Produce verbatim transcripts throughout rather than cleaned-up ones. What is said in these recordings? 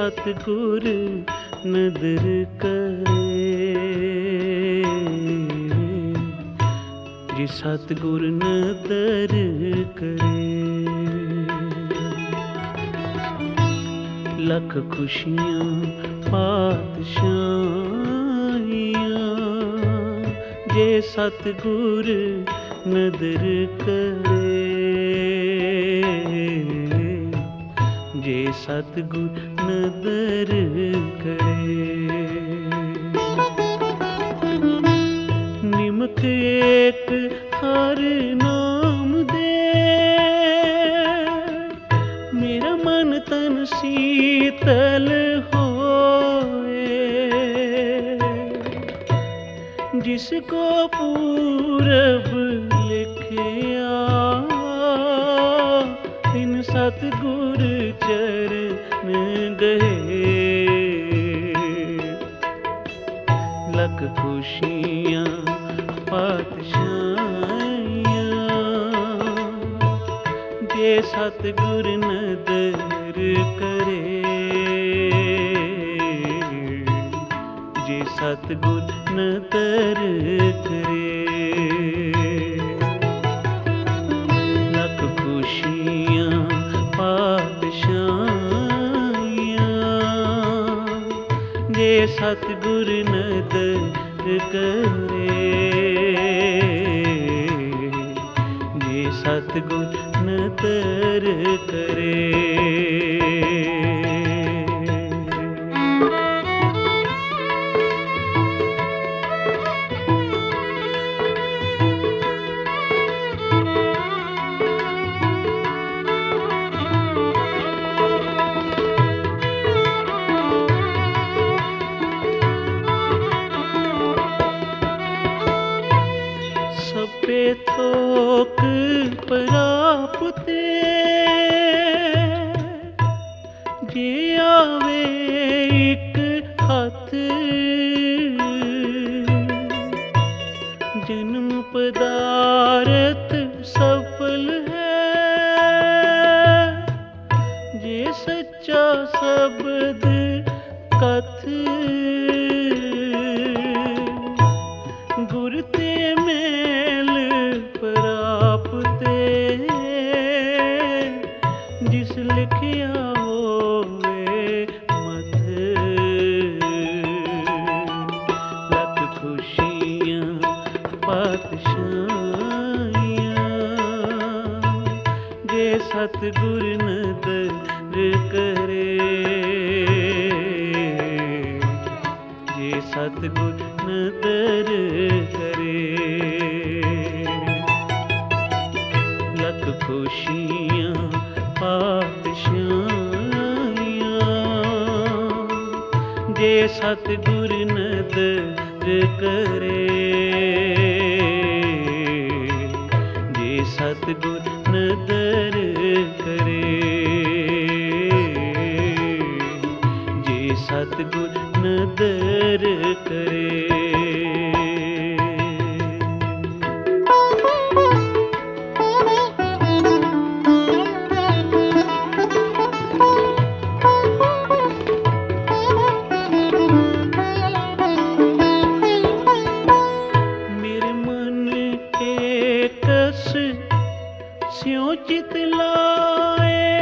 सतगुर नदर करे, जे सतगुर नदर करे। लख खुशियाँ पातशाहियाँ जे सतगुर नदर करे, जे सतगुर नदर करे। निमक एक हर नाम दे, मेरा मन तन शीतल होए। जिसको पूरब लिखिया तिन सतगुर चरण गए। लख खुशियाँ पातशाहियाँ जे सतगुर नदर करे, जे सतगुर नदर करे। लख खुशियाँ पातशाहियाँ जे सतगुर नदर करे, जे सतगुर नदर करे। सबे थोक प्राप्ते जे आवे एक हथ, जन्म पदारथ सफल है जे सच्चा शब्द कथ। गुर ते मेल प्राप्ते जिस लिखिया होवे मत। लख खुशियाँ पातशाहियाँ जे सतगुर नदर करे, जे सतगुर नदर करे। लख खुशियाँ पातशाहियाँ जे सतगुर नदर करे, जे सतगुर नदर करे, जे सतगुर नदर करे। मेरे मन के कस स्यों चित लाए,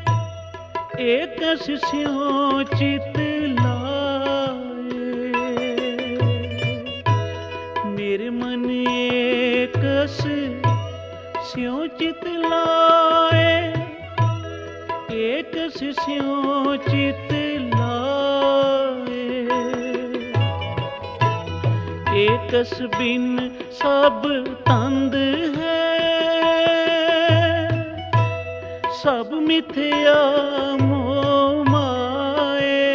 एकस स्यों चित लाए। मेरे मन एकस स्यों चित लाए, एकस स्यों चित लाए। एकस बिन सब तंद है, सब मिथ्या मोह माए।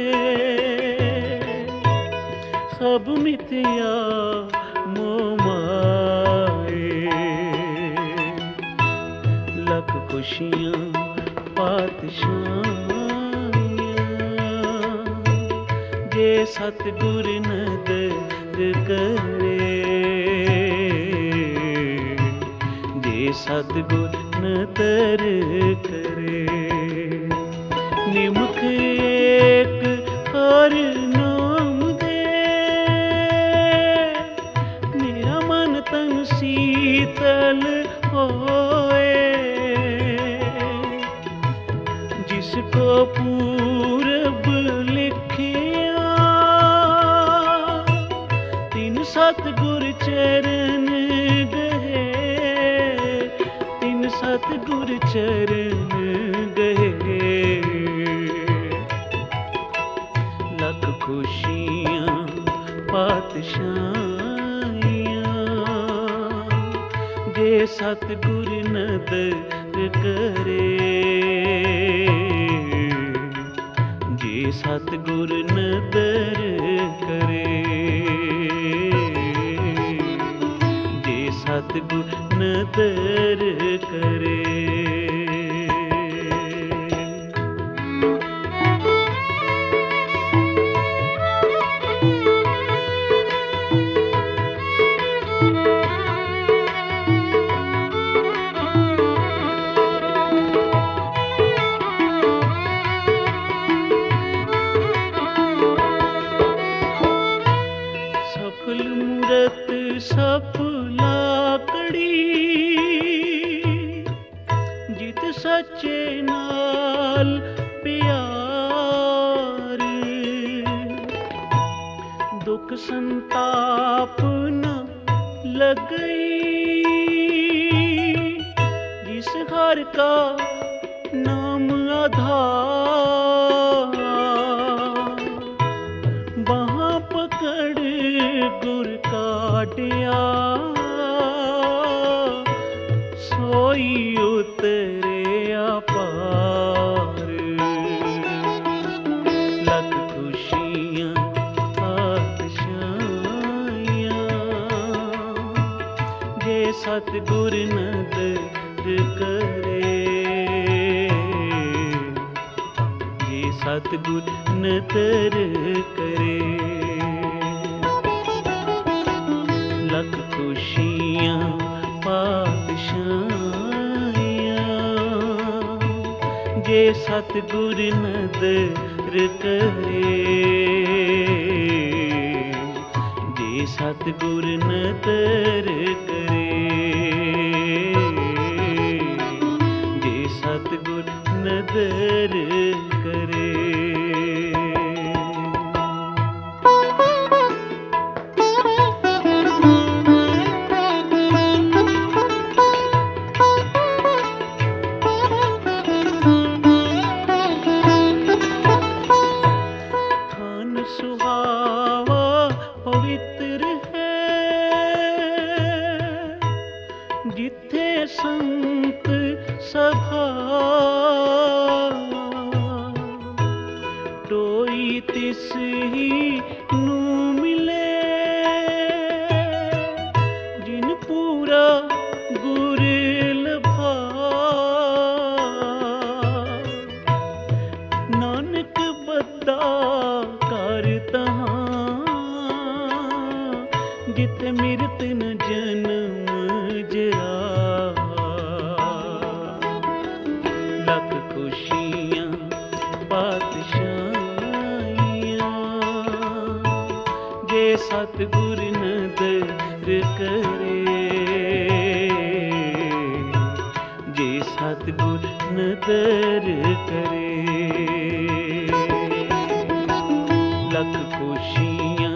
सब मिथ्या मोह माए। लख खुशियाँ पातशाहियाँ जे सतगुर नदर करे, जे सतगुर नदर करे। निमक हर नाम दे मेरा मन तन शीतल होए। जिसको पूरब लिखिया तीन सतगुर चरण गए, तीन सतगुर चरण गए। लख खुशियाँ पातशाहियाँ जे सतगुर नदर करे, जे सतगुर नदर करे, जे सतगुर नदर करे। सफल मूरत सफला कड़ी जित सच्चे नाल प्यार। दुख संताप न लगई जिस हर का नाम आधार। बाहाँ पकड़ गुर काटिया सोई उतरे पार। लख खुशियाँ पातशाहियाँ जे सतगुर नदर करे, जे सतगुर नदर करे। लख खुशियाँ पातशाहियाँ जे सतगुर नदर करे, जे सतगुर नदर करे, जे सतगुर नदर करे। सुहावा पवित्र है जिथे संत सभा। टोई तिस ही नू मिले जिन पूरा गुर लभा। नानक बद्दा जित मिरत न जन्म जरा। लख खुशियाँ पातशाहियाँ जे सतगुर नदर करे, जे सतगुर नदर करे। लख खुशियाँ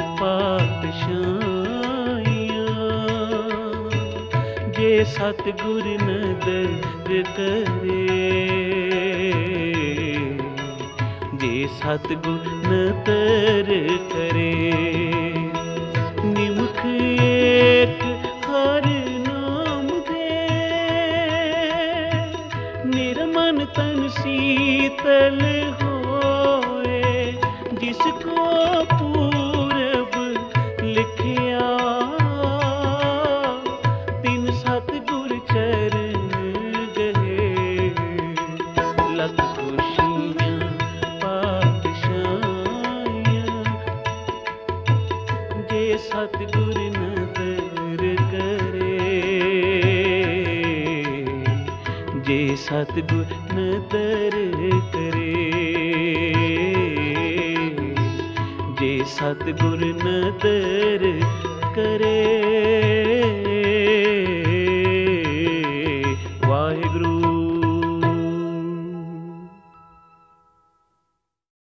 पातशाहियाँ जे सतगुर नदर करे, जे सतगुर नदर करे। निमुख एक हर नाम दे निर्मन तन शीतल होए। जिसको पूरब लिखिया तीन सतगुर चरण गए। लख खुशियाँ पातशाहियाँ जे सतगुर नदर करे, जे सतगुर नदर करे। ਸਤਿਗੁਰ ਨਦਰ ਕਰੇ।